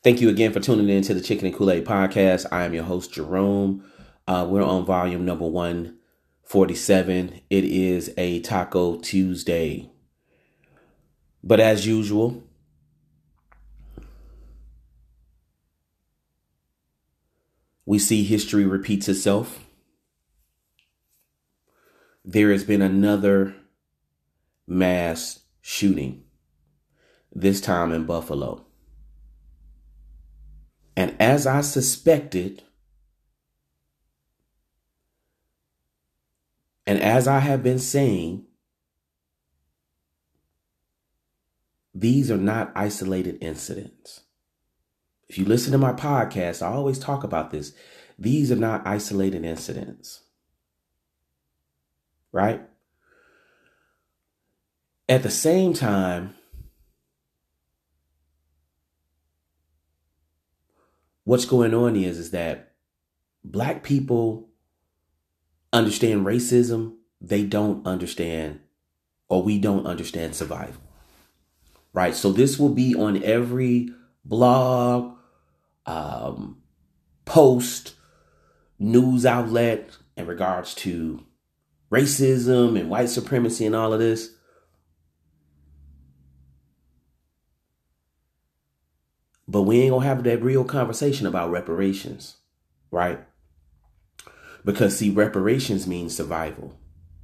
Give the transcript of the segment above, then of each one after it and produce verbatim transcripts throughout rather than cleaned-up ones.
Thank you again for tuning in to the Chicken and Kool-Aid podcast. I am your host, Jerome. Uh, we're on volume number one forty-seven. It is a Taco Tuesday. But as usual, we see history repeats itself. There has been another mass shooting, this time in Buffalo. And as I suspected, and as I have been saying, these are not isolated incidents. If you listen to my podcast, I always talk about this. These are not isolated incidents. Right? At the same time, what's going on is, is that Black people understand racism. They don't understand, or we don't understand survival. Right? So this will be on every blog, um, post, news outlet in regards to racism and white supremacy and all of this. But we ain't gonna have that real conversation about reparations, right? Because see, reparations means survival.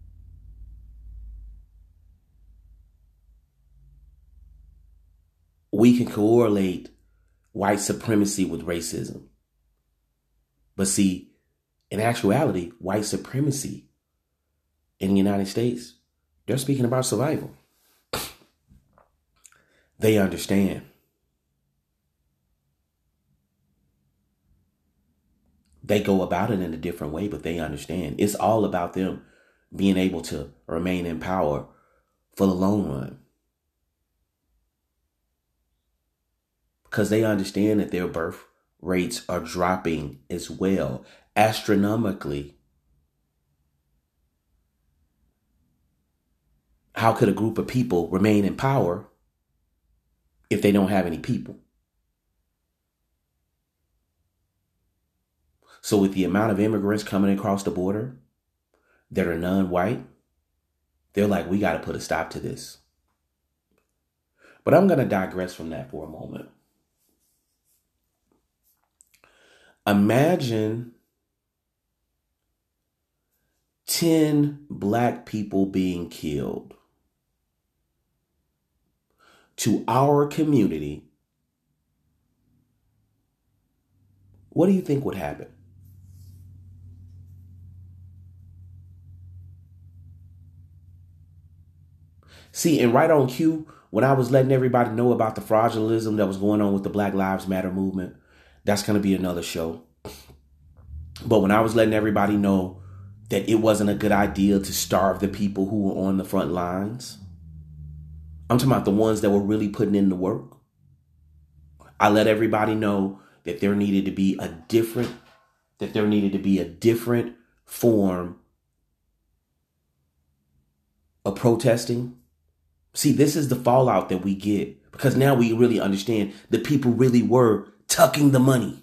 We can correlate white supremacy with racism. But see, in actuality, white supremacy in the United States, they're speaking about survival. They understand. They go about it in a different way, but they understand. It's all about them being able to remain in power for the long run. Because they understand that their birth rates are dropping as well, astronomically. How could a group of people remain in power if they don't have any people? So with the amount of immigrants coming across the border that are non-white, they're like, we got to put a stop to this. But I'm going to digress from that for a moment. Imagine ten Black people being killed. To our community, what do you think would happen? See, and right on cue, when I was letting everybody know about the fraudulentalism that was going on with the Black Lives Matter movement, that's going to be another show. But when I was letting everybody know that it wasn't a good idea to starve the people who were on the front lines, I'm talking about the ones that were really putting in the work. I let everybody know that there needed to be a different, that there needed to be a different form of protesting. See, this is the fallout that we get, because now we really understand that people really were tucking the money.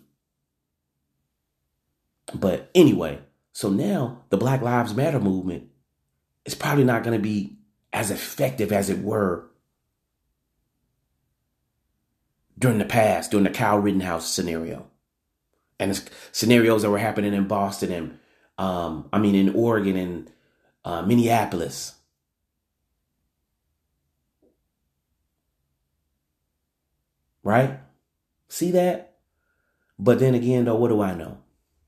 But anyway, so now the Black Lives Matter movement is probably not going to be as effective as it were during the past, during the Kyle Rittenhouse scenario. And the scenarios that were happening in Boston and, um, I mean, in Oregon and uh, Minneapolis. Right? See that? But then again, though, what do I know?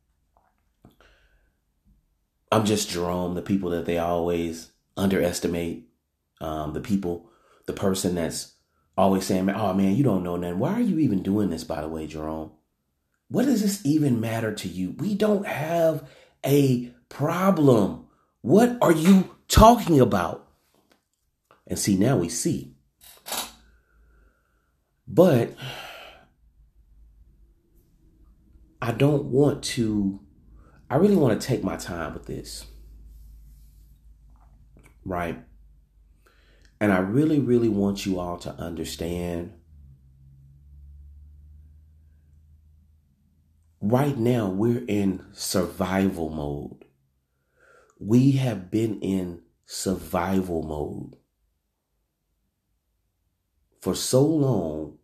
I'm just Jerome, the people that they always underestimate. Um, the people, the person that's always saying, oh man, you don't know nothing. Why are you even doing this, by the way, Jerome? What does this even matter to you? We don't have a problem. What are you talking about? And see, now we see. But I don't want to, I really want to take my time with this. Right? And I really, really want you all to understand right now we're in survival mode. We have been in survival mode for so long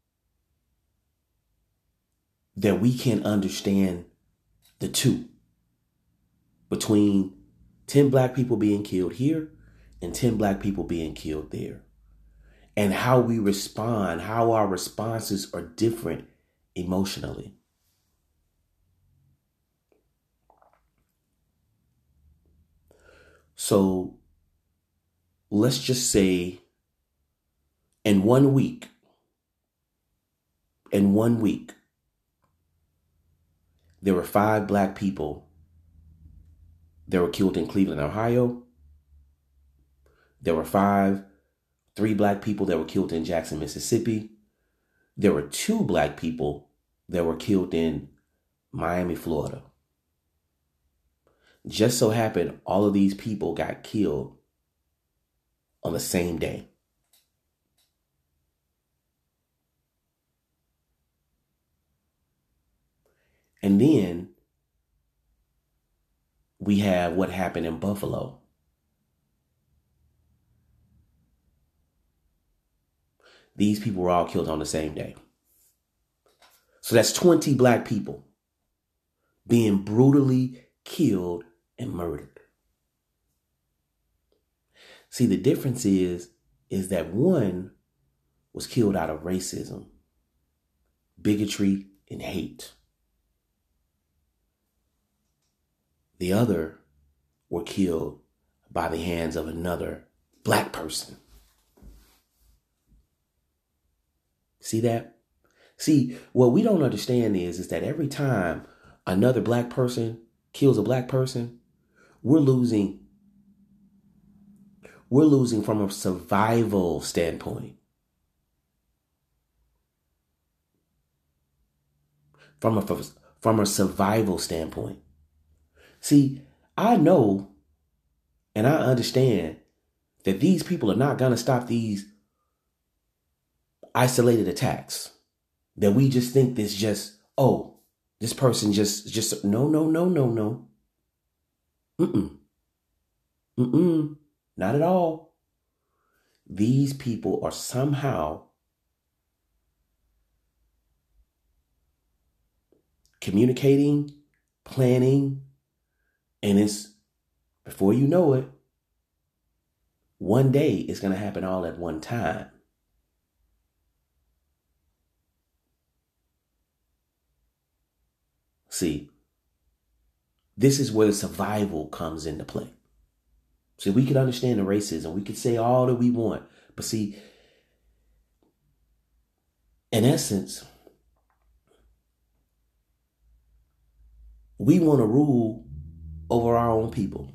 that we can understand the two between ten black people being killed here and ten black people being killed there, and how we respond, how our responses are different emotionally. So let's just say in one week, in one week, there were five black people that were killed in Cleveland, Ohio. There were five, three black people that were killed in Jackson, Mississippi. There were two black people that were killed in Miami, Florida. Just so happened, all of these people got killed on the same day. And then we have what happened in Buffalo. These people were all killed on the same day. So that's twenty black people being brutally killed and murdered. See, the difference is, is that one was killed out of racism, bigotry, and hate. The other were killed by the hands of another black person. See that? See, what we don't understand is, is that every time another black person kills a black person, we're losing. We're losing from a survival standpoint. From a, from a survival standpoint. See, I know and I understand that these people are not going to stop these isolated attacks. That we just think this just, oh, this person just, just, no, no, no, no, no. Mm-mm. Mm-mm. Not at all. These people are somehow communicating, planning, and it's, before you know it, one day it's going to happen all at one time. See, this is where the survival comes into play. See, we can understand the racism. We could say all that we want. But see, in essence, we want to rule over our own people.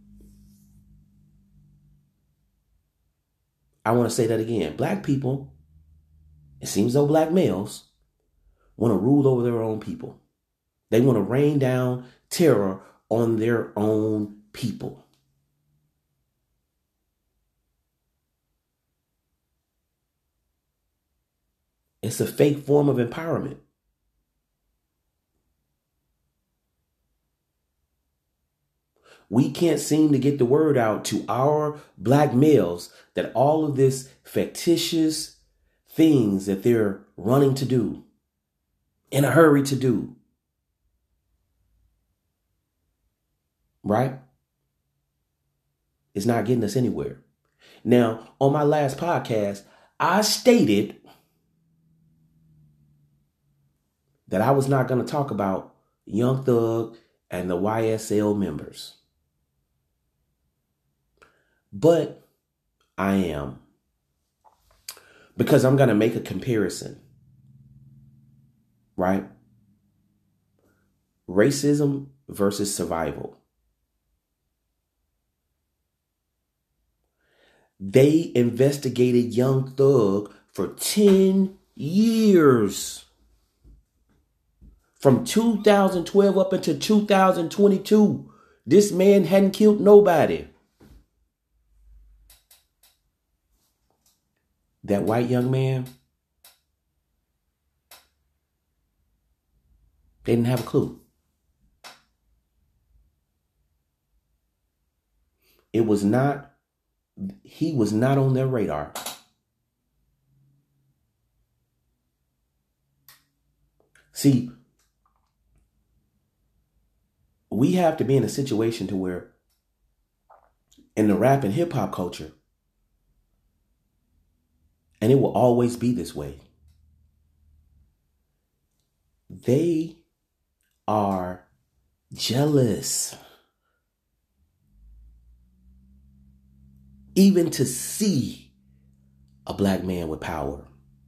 I want to say that again. Black people, it seems though black males, want to rule over their own people. They want to rain down terror on their own people. It's a fake form of empowerment. We can't seem to get the word out to our black males that all of this fictitious things that they're running to do, in a hurry to do, right, is not getting us anywhere. Now, on my last podcast, I stated that I was not going to talk about Young Thug and the Y S L members. But I am. Because I'm going to make a comparison. Right? Racism versus survival. They investigated Young Thug for ten years. From two thousand twelve up into two thousand twenty-two. This man hadn't killed nobody. That white young man, They didn't have a clue. It was not, he was not on their radar. See, we have to be in a situation to where in the rap and hip hop culture, and it will always be this way, they are jealous. Even to see a black man with power,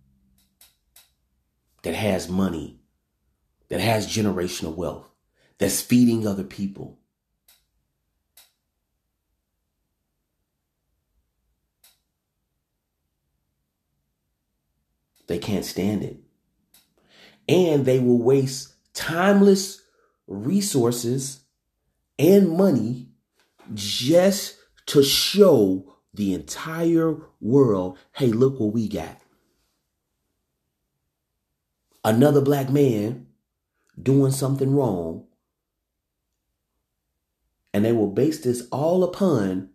that has money, that has generational wealth, that's feeding other people. They can't stand it. And they will waste timeless resources and money just to show the entire world, hey, look what we got. Another black man doing something wrong. And they will base this all upon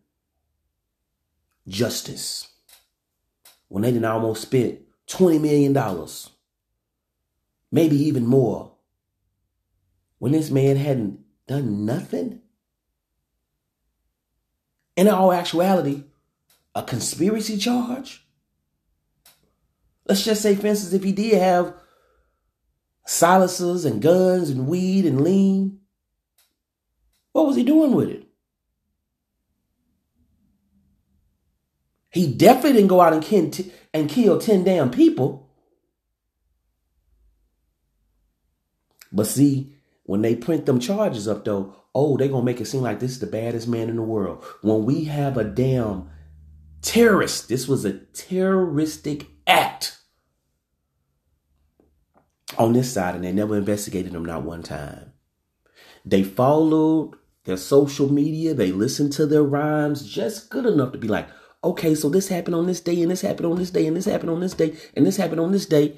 justice. When they done almost spent twenty million dollars, maybe even more, when this man hadn't done nothing. In all actuality, a conspiracy charge? Let's just say, for instance, if he did have silencers and guns and weed and lean, what was he doing with it? He definitely didn't go out and kill, and kill ten damn people. But see, when they print them charges up, though, oh, they're going to make it seem like this is the baddest man in the world. When we have a damn terrorist, this was a terroristic act on this side, and they never investigated him, not one time. They followed their social media. They listened to their rhymes just good enough to be like, okay, so this happened on this day, and this happened on this day, and this happened on this day, and this happened on this day.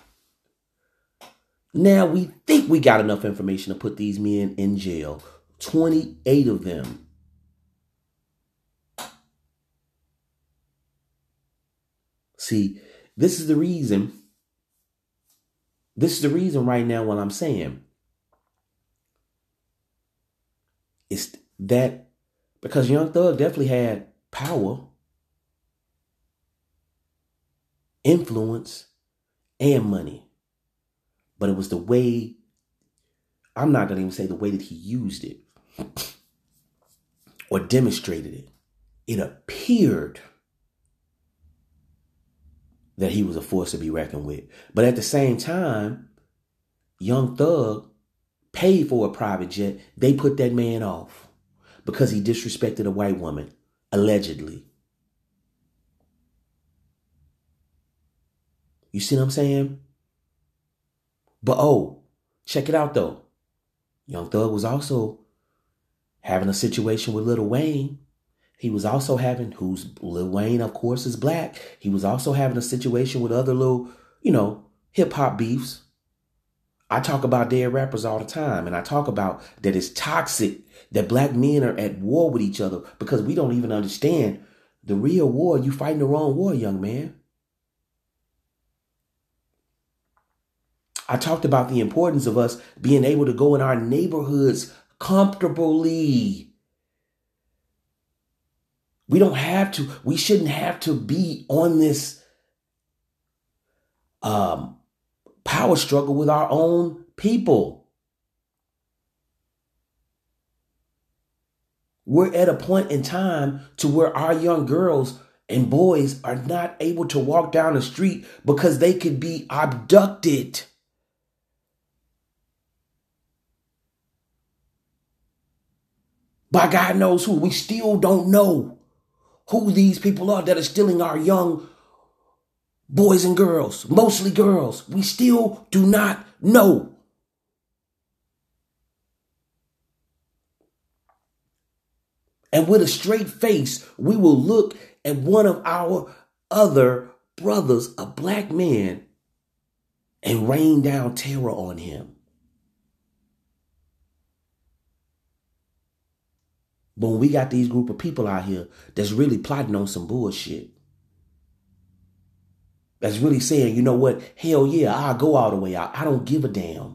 Now we think we got enough information to put these men in jail. twenty-eight of them. See, this is the reason. This is the reason right now what I'm saying. It's that because Young Thug definitely had power, influence, and money. But it was the way, I'm not going to even say the way that he used it or demonstrated it. It appeared that he was a force to be reckoned with. But at the same time, Young Thug paid for a private jet. They put that man off because he disrespected a white woman, allegedly. You see what I'm saying? But oh, check it out though. Young Thug was also having a situation with Lil Wayne. He was also having, who's Lil Wayne, of course, is black. He was also having a situation with other little, you know, hip hop beefs. I talk about dead rappers all the time. And I talk about that it's toxic that black men are at war with each other because we don't even understand the real war. You fighting the wrong war, young man. I talked about the importance of us being able to go in our neighborhoods comfortably. We don't have to, we shouldn't have to be on this um, power struggle with our own people. We're at a point in time to where our young girls and boys are not able to walk down the street because they could be abducted. By God knows who. We still don't know who these people are that are stealing our young boys and girls, mostly girls. We still do not know. And with a straight face, we will look at one of our other brothers, a black man, and rain down terror on him. But when we got these group of people out here that's really plotting on some bullshit, that's really saying, you know what, hell yeah, I'll go all the way out. I don't give a damn.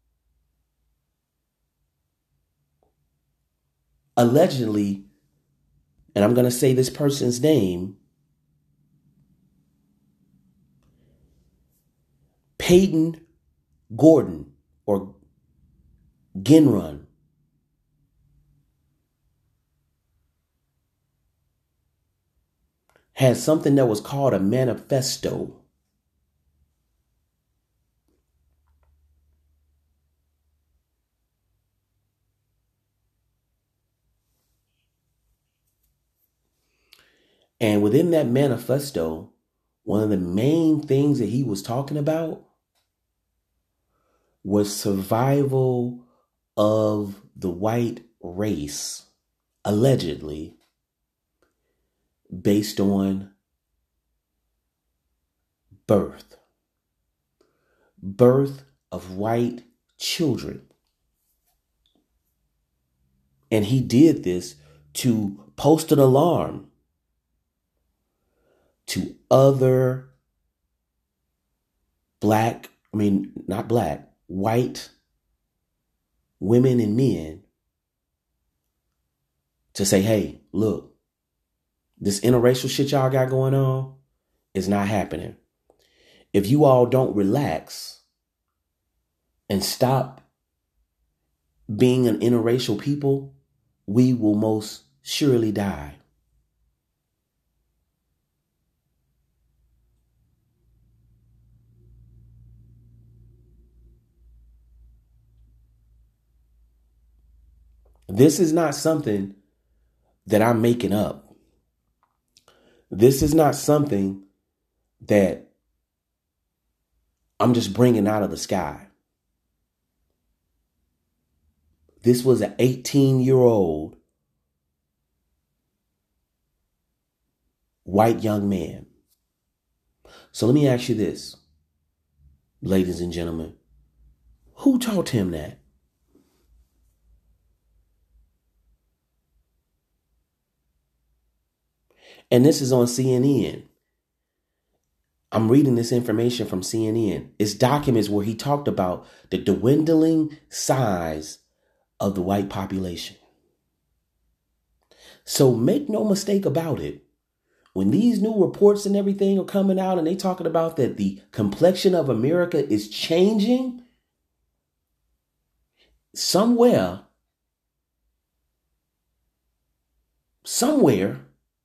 Allegedly, and I'm going to say this person's name, Peyton Gordon or Ginrun, had something that was called a manifesto. And within that manifesto, one of the main things that he was talking about was survival of the white race, allegedly, based on birth. Birth of white children. And he did this to post an alarm to other black, I mean, not black, white women and men to say, hey, look, this interracial shit y'all got going on is not happening. If you all don't relax and stop being an interracial people, we will most surely die. This is not something that I'm making up. This is not something that I'm just bringing out of the sky. This was an eighteen-year-old white young man. So let me ask you this, ladies and gentlemen. Who taught him that? And this is on C N N. I'm reading this information from C N N. It's documents where he talked about the dwindling size of the white population. So make no mistake about it. When these new reports and everything are coming out and they talking about that the complexion of America is changing, somewhere, somewhere,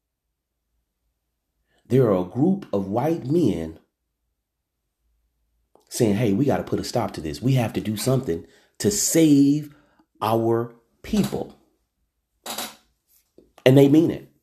there are a group of white men saying, hey, we got to put a stop to this. We have to do something to save our people. And they mean it.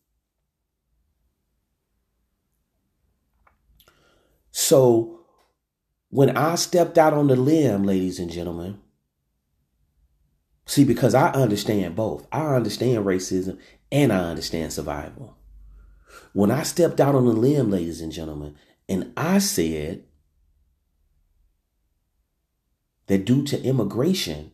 So when I stepped out on the limb, ladies and gentlemen, see, because I understand both. I understand racism and I understand survival. When I stepped out on the limb, ladies and gentlemen, and I said that due to immigration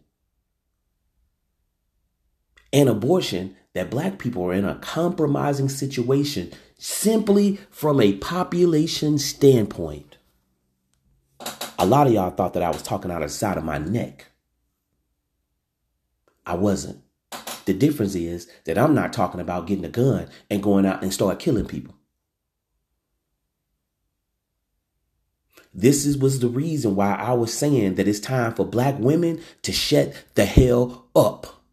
and abortion, that black people are in a compromising situation simply from a population standpoint. A lot of y'all thought that I was talking out of the side of my neck. I wasn't. The difference is that I'm not talking about getting a gun and going out and start killing people. This is, was the reason why I was saying that it's time for black women to shut the hell up.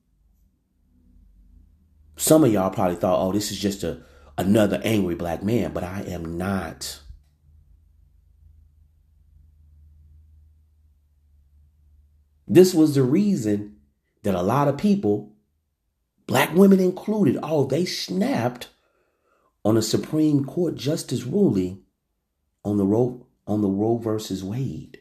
Some of y'all probably thought, oh, this is just a another angry black man, but I am not. This was the reason that a lot of people, black women included, oh, they snapped on a Supreme Court justice ruling on the Roe on the Roe versus Wade.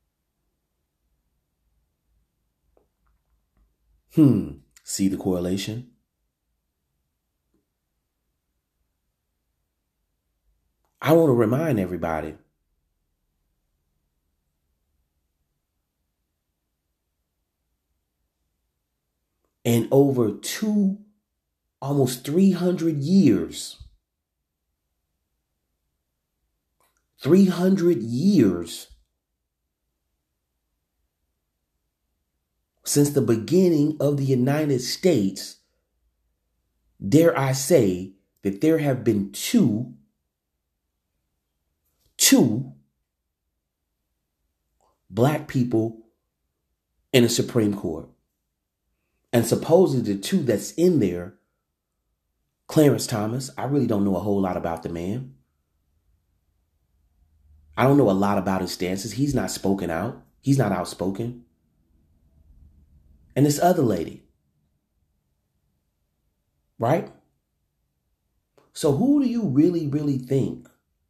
Hmm. See the correlation? I want to remind everybody, in over two almost three hundred years. three hundred years since the beginning of the United States, dare I say that there have been two, two black people in the Supreme Court. And supposedly the two that's in there, Clarence Thomas, I really don't know a whole lot about the man. I don't know a lot about his stances. He's not spoken out. He's not outspoken. And this other lady, right? So who do you really, really think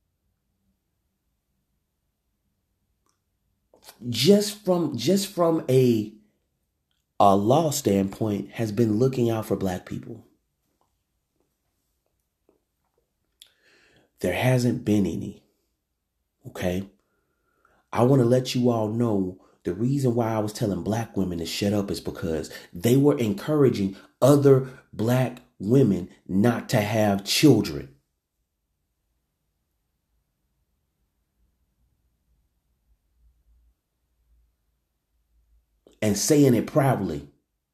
just from just from a, a law standpoint has been looking out for black people? There hasn't been any. Okay. I want to let you all know the reason why I was telling black women to shut up is because they were encouraging other black women not to have children. And saying it proudly.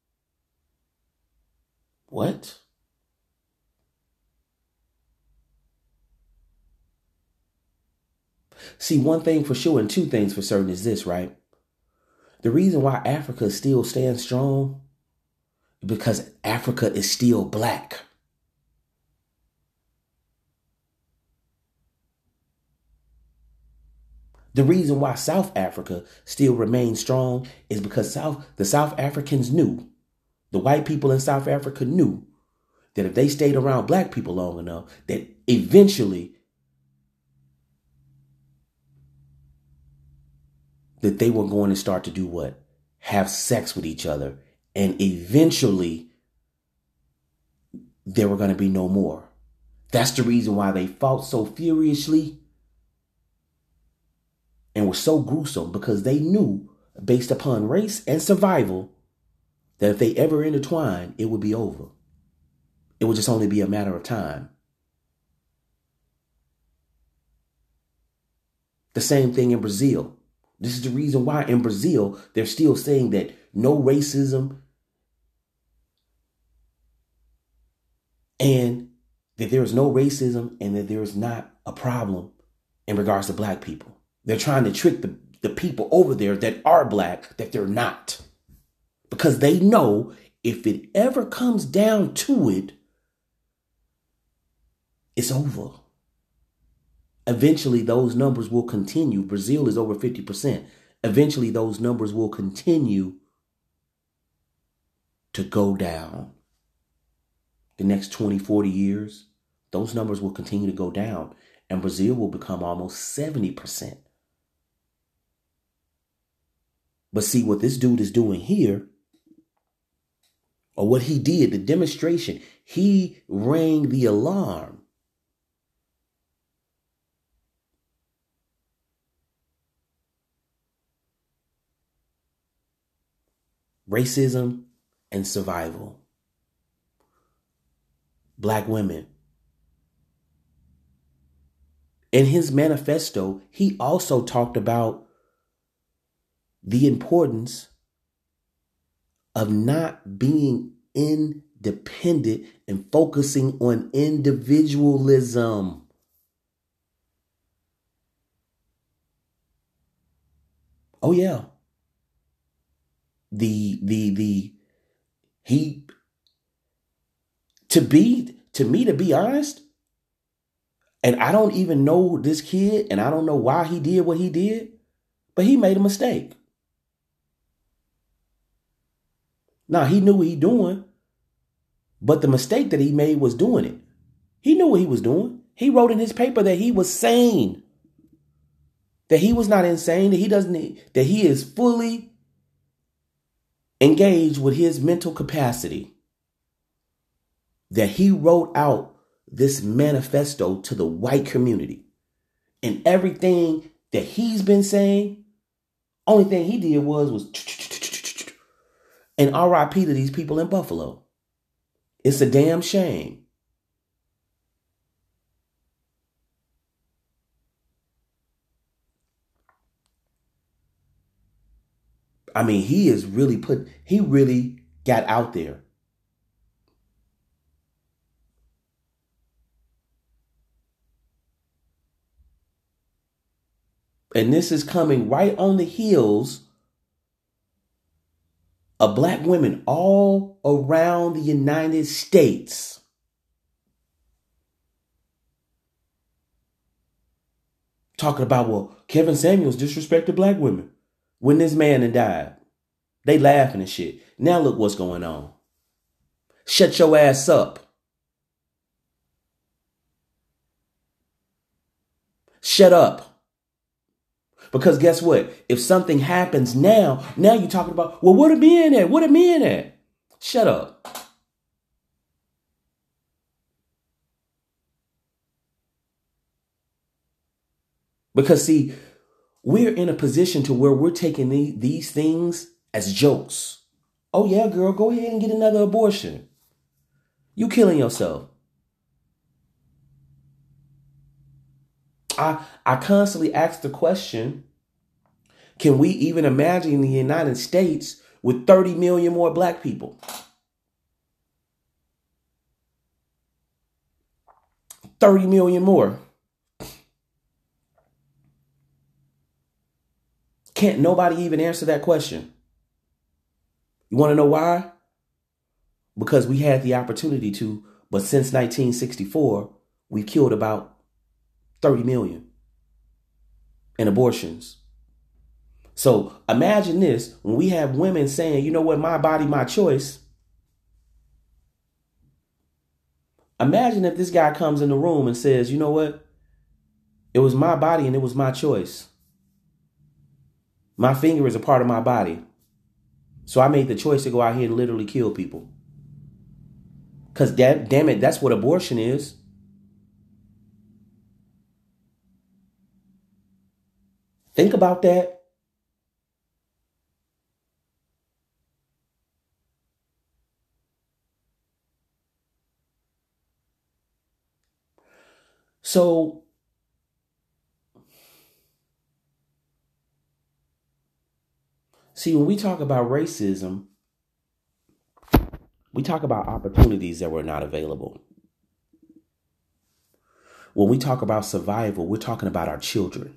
What? See, one thing for sure and two things for certain is this, right? The reason why Africa still stands strong is because Africa is still black. The reason why South Africa still remains strong is because South the South Africans knew, the white people in South Africa knew that if they stayed around black people long enough, that eventually that they were going to start to do what? Have sex with each other. And eventually there were going to be no more. That's the reason why they fought so furiously and were so gruesome, because they knew, based upon race and survival, that if they ever intertwined, it would be over. It would just only be a matter of time. The same thing in Brazil. This is the reason why in Brazil, they're still saying that no racism and that there is no racism and that there is not a problem in regards to black people. They're trying to trick the, the people over there that are black that they're not. Because they know if it ever comes down to it, it's over. Eventually, those numbers will continue. Brazil is over fifty percent. Eventually, those numbers will continue to go down. The next twenty, forty years, those numbers will continue to go down. And Brazil will become almost seventy percent. But see what this dude is doing here, or what he did, the demonstration, he rang the alarm. Racism and survival. Black women. In his manifesto, he also talked about the importance of not being independent and focusing on individualism. Oh, yeah. The, the, the, he, to be, to me, to be honest, and I don't even know this kid, and I don't know why he did what he did, but he made a mistake. Now, he knew what he doing, but the mistake that he made was doing it. He knew what he was doing. He wrote in his paper that he was sane, that he was not insane, that he doesn't, that he is fully engaged with his mental capacity, that he wrote out this manifesto to the white community. And everything that he's been saying, only thing he did was, was and R I P to these people in Buffalo. It's a damn shame. I mean, he is really put, he really got out there. And this is coming right on the heels of black women all around the United States talking about, well, Kevin Samuels disrespected black women when this man had died. They laughing and shit. Now look what's going on. Shut your ass up. Shut up. Because guess what? If something happens now, now you're talking about, well, what a men at? What a men at? Shut up. Because see, we're in a position to where we're taking the, these things as jokes. Oh yeah, girl, go ahead and get another abortion. You killing yourself. I, I constantly ask the question, can we even imagine the United States with thirty million more black people? thirty million more. Can't nobody even answer that question. You want to know why? Because we had the opportunity to, but since nineteen sixty-four, we've killed about thirty million in abortions. So imagine this, when we have women saying, you know what, my body, my choice. Imagine if this guy comes in the room and says, you know what, it was my body and it was my choice. My finger is a part of my body. So I made the choice to go out here and literally kill people. Because damn, damn it, that's what abortion is. Think about that. So see, when we talk about racism, we talk about opportunities that were not available. When we talk about survival, we're talking about our children.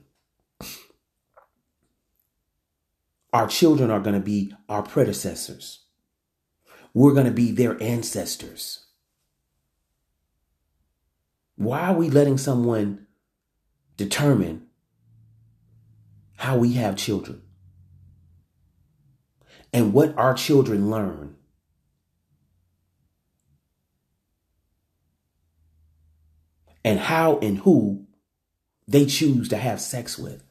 Our children are going to be our predecessors. We're going to be their ancestors. Why are we letting someone determine how we have children and what our children learn? And how and who they choose to have sex with.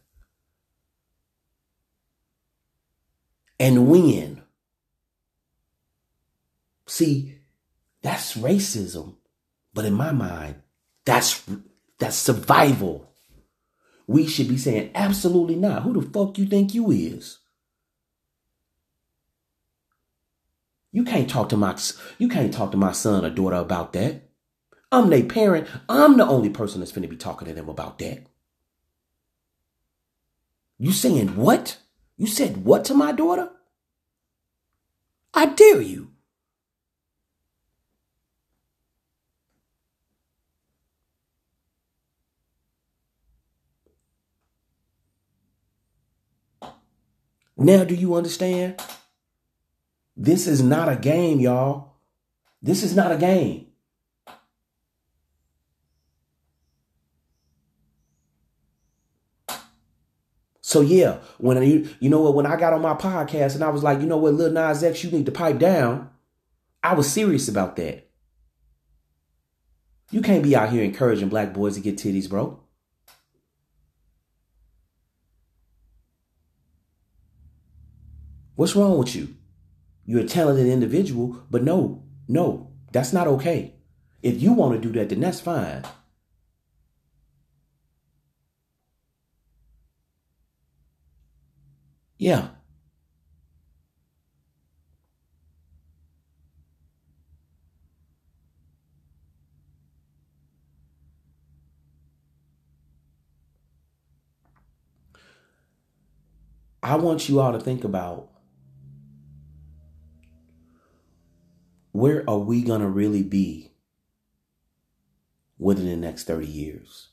And when. See, that's racism. But in my mind, that's that's survival. We should be saying, absolutely not. Who the fuck you think you is? You can't talk to my you can't talk to my son or daughter about that. I'm their parent. I'm the only person that's finna be talking to them about that. You saying what? You said what to my daughter? I dare you. Now, do you understand? This is not a game, y'all. This is not a game. So yeah, when you you know what, when I got on my podcast and I was like, you know what, Lil Nas X, you need to pipe down. I was serious about that. You can't be out here encouraging black boys to get titties, bro. What's wrong with you? You're a talented individual, but no, no, that's not okay. If you want to do that, then that's fine. Yeah. I want you all to think about, where are we going to really be within the next thirty years?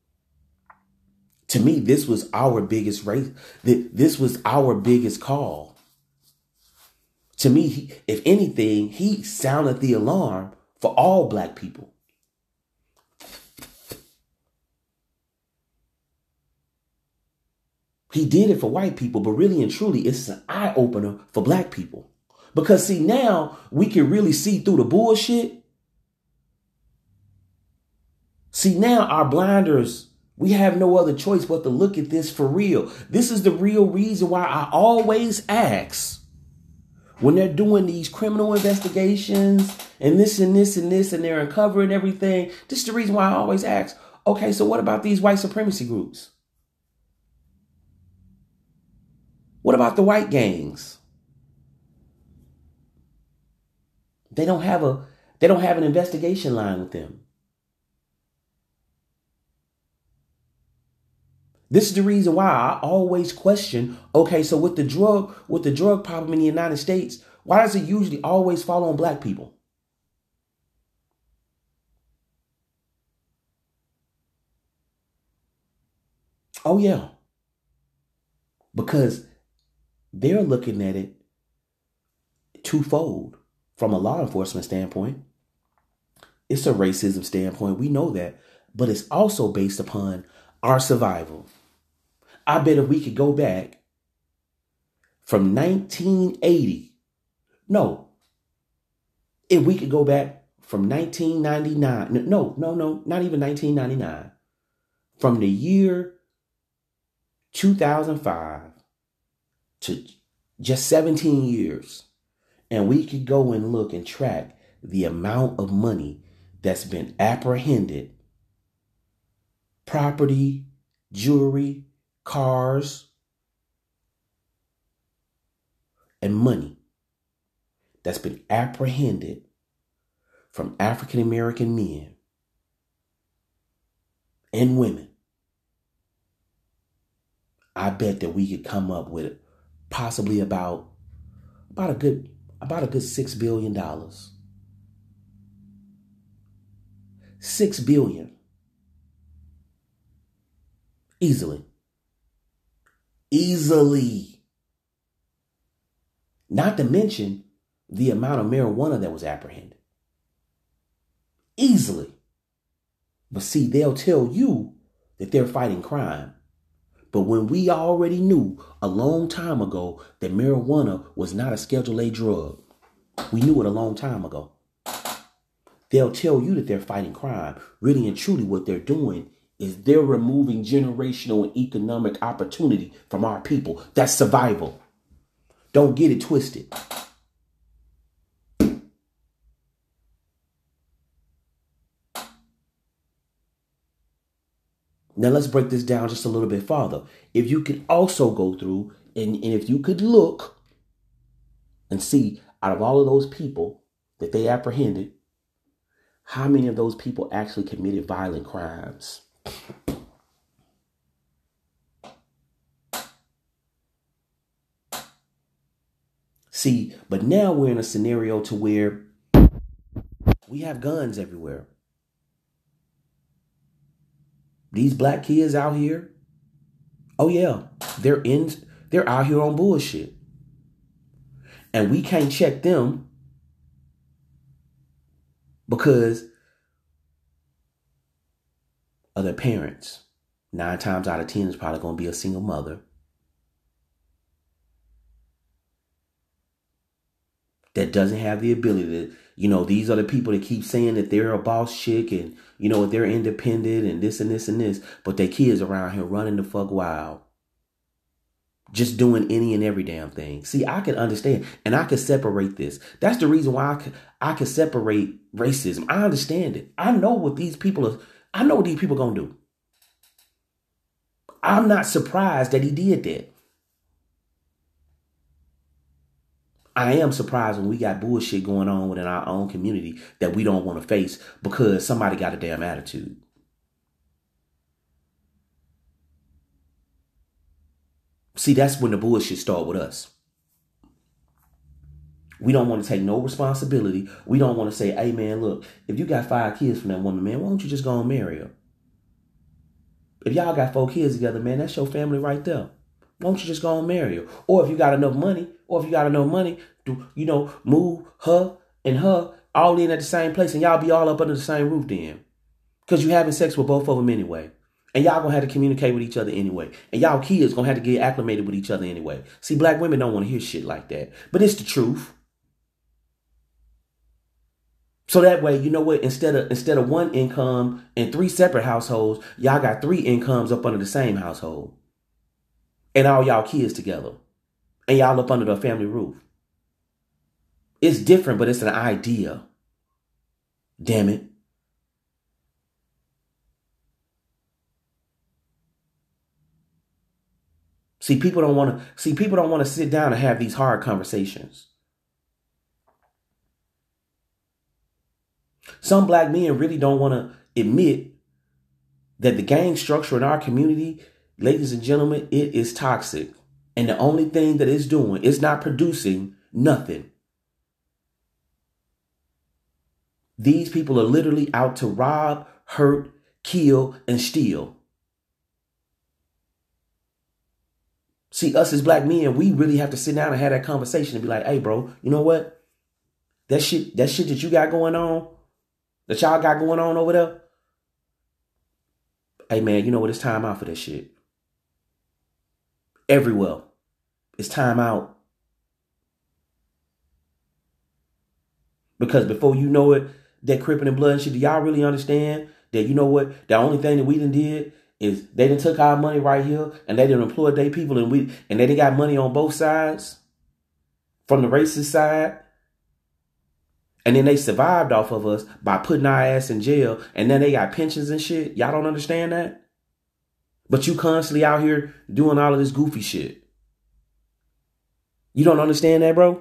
To me, this was our biggest race. This was our biggest call. To me, he, if anything, he sounded the alarm for all black people. He did it for white people, but really and truly, it's an eye opener for black people. Because see, now we can really see through the bullshit. See, now our blinders, we have no other choice but to look at this for real. This is the real reason why I always ask, when they're doing these criminal investigations and this and this and this, and they're uncovering everything, this is the reason why I always ask, okay, so what about these white supremacy groups? What about the white gangs? They don't have a, they don't have an investigation line with them. This is the reason why I always question, okay, so with the drug, with the drug problem in the United States, why does it usually always fall on black people? Oh yeah. Because they're looking at it twofold. From a law enforcement standpoint, it's a racism standpoint. We know that, but it's also based upon our survival. I bet if we could go back from nineteen eighty, no, if we could go back from nineteen ninety-nine, no, no, no, not even nineteen ninety-nine, from the year two thousand five to just seventeen years, and we could go and look and track the amount of money that's been apprehended, property, jewelry, cars, and money that's been apprehended from African American men and women. I bet that we could come up with possibly about about a good about a good six billion dollars. Six billion. Easily. Easily. Not to mention the amount of marijuana that was apprehended. Easily. But see, they'll tell you that they're fighting crime. But when we already knew a long time ago that marijuana was not a Schedule A drug, we knew it a long time ago. They'll tell you that they're fighting crime. Really and truly what they're doing is they're removing generational and economic opportunity from our people. That's survival. Don't get it twisted. Now let's break this down just a little bit farther. If you could also go through and, and if you could look and see out of all of those people that they apprehended, how many of those people actually committed violent crimes? See, but now we're in a scenario to where we have guns everywhere. These black kids out here, oh yeah, they're in, they're out here on bullshit. And we can't check them because of their parents. Nine times out of ten is probably going to be a single mother that doesn't have the ability to, you know, these are the people that keep saying that they're a boss chick and, you know, they're independent and this and this and this, but their kids around here running the fuck wild. Just doing any and every damn thing. See, I can understand and I can separate this. That's the reason why I can, I can separate racism. I understand it. I know what these people are, I know what these people are going to do. I'm not surprised that he did that. I am surprised when we got bullshit going on within our own community that we don't want to face because somebody got a damn attitude. See, that's when the bullshit start with us. We don't want to take no responsibility. We don't want to say, hey, man, look, if you got five kids from that woman, man, why don't you just go and marry her? If y'all got four kids together, man, that's your family right there. Why don't you just go and marry her? Or if you got enough money, or if you got enough money, to, you know, move her and her all in at the same place and y'all be all up under the same roof then. Because you having sex with both of them anyway. And y'all gonna have to communicate with each other anyway. And y'all kids gonna have to get acclimated with each other anyway. See, black women don't want to hear shit like that. But it's the truth. So that way, you know what, instead of instead of one income in three separate households, y'all got three incomes up under the same household. And all y'all kids together. And y'all up under the family roof. It's different, but it's an idea. Damn it. See, people don't want to see people don't want to sit down and have these hard conversations. Some black men really don't want to admit that the gang structure in our community, ladies and gentlemen, it is toxic. And the only thing that it's doing is not producing nothing. These people are literally out to rob, hurt, kill, and steal. See, us as black men, we really have to sit down and have that conversation and be like, hey, bro, you know what? That shit, that shit that you got going on, that y'all got going on over there. Hey, man, you know what? It's time out for that shit. Everywhere. It's time out. Because before you know it, that Crippin' and blood and shit, do y'all really understand that, you know what? The only thing that we done did is they done took our money right here and they done employed their people and we and they done got money on both sides from the racist side. And then they survived off of us by putting our ass in jail. And then they got pensions and shit. Y'all don't understand that? But you constantly out here doing all of this goofy shit. You don't understand that, bro?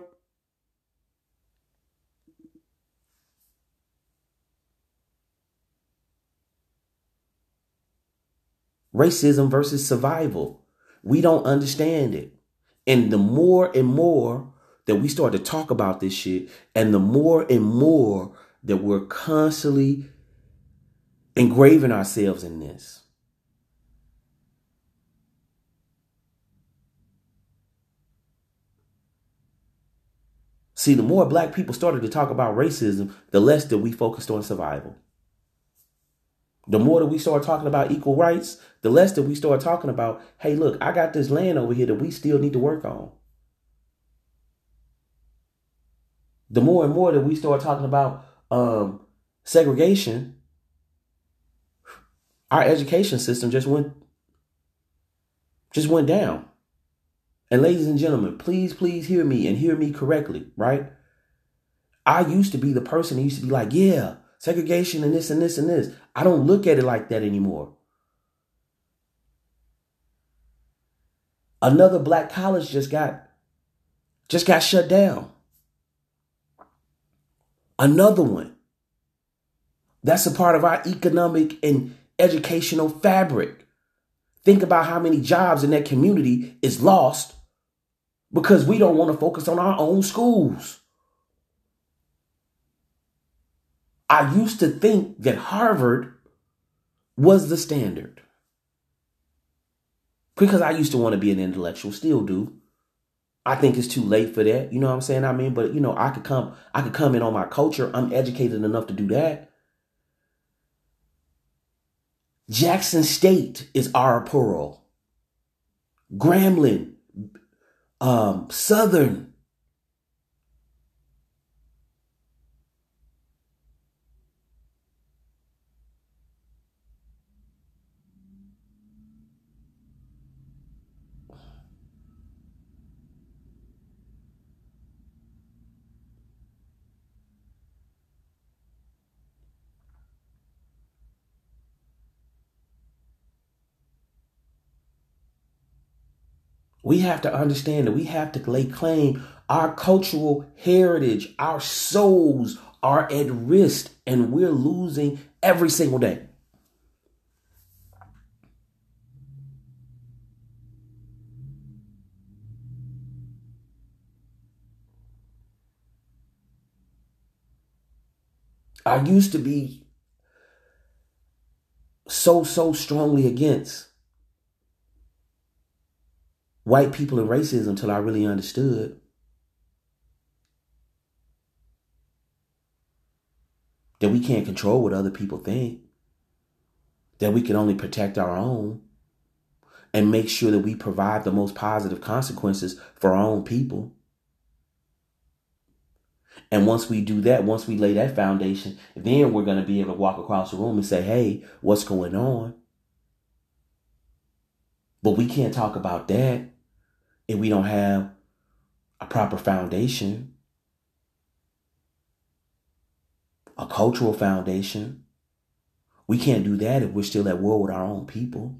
Racism versus survival. We don't understand it. And the more and more that we start to talk about this shit, and the more and more that we're constantly engraving ourselves in this. See, the more black people started to talk about racism, the less that we focused on survival. The more that we start talking about equal rights, the less that we start talking about, hey, look, I got this land over here that we still need to work on. The more and more that we start talking about um, segregation, our education system just went, just went down. And ladies and gentlemen, please, please hear me and hear me correctly, right? I used to be the person that used to be like, yeah, segregation and this and this and this. I don't look at it like that anymore. Another black college just got, just got shut down. Another one. That's a part of our economic and educational fabric. Think about how many jobs in that community is lost because we don't want to focus on our own schools. I used to think that Harvard was the standard because I used to want to be an intellectual, still do. I think it's too late for that. You know what I'm saying? I mean, but you know, I could come, I could come in on my culture. I'm educated enough to do that. Jackson State is our pearl. Grambling, um, Southern. We have to understand that we have to lay claim. Our cultural heritage, our souls are at risk, and we're losing every single day. I used to be so, so strongly against white people and racism until I really understood that we can't control what other people think, that we can only protect our own and make sure that we provide the most positive consequences for our own people. And once we do that, once we lay that foundation, then we're going to be able to walk across the room and say, hey, what's going on? But we can't talk about that if we don't have a proper foundation, a cultural foundation. We can't do that if we're still at war with our own people.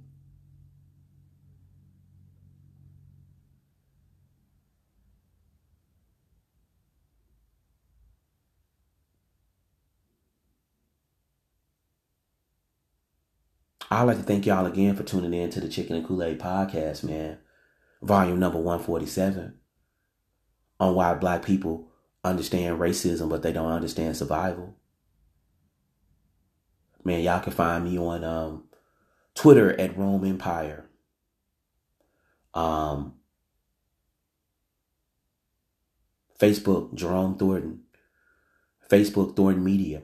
I'd like to thank y'all again for tuning in to the Chicken and Kool-Aid podcast, man. Volume number one forty-seven. On why black people understand racism, but they don't understand survival. Man, y'all can find me on um, Twitter at Rome Empire. Um, Facebook, Jerome Thornton. Facebook, Thornton Media.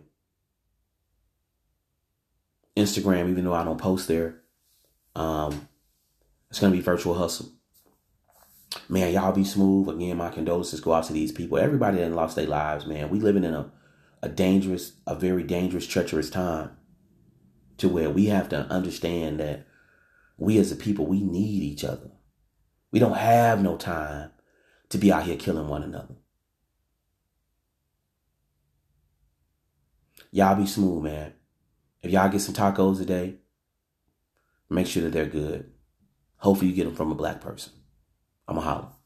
Instagram, even though I don't post there, um, it's going to be Virtual Hustle. Man, y'all be smooth. Again, my condolences go out to these people. Everybody that lost their lives, man. We living in a, a dangerous, a very dangerous, treacherous time to where we have to understand that we as a people, we need each other. We don't have no time to be out here killing one another. Y'all be smooth, man. If y'all get some tacos today, make sure that they're good. Hopefully you get them from a black person. I'm a holler.